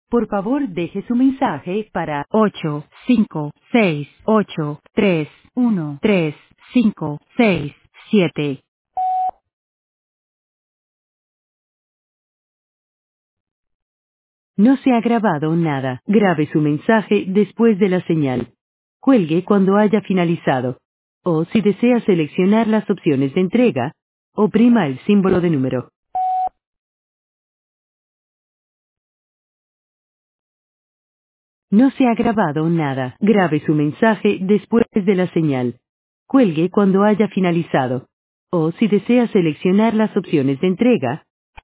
Por favor, deje su mensaje para 856831357. No se ha grabado nada. Grabe su mensaje después de la señal. Cuelgue cuando haya finalizado. O si desea seleccionar las opciones de entrega, oprima el símbolo de número. No se ha grabado nada. Grabe su mensaje después de la señal. Cuelgue cuando haya finalizado. O si desea seleccionar las opciones de entrega,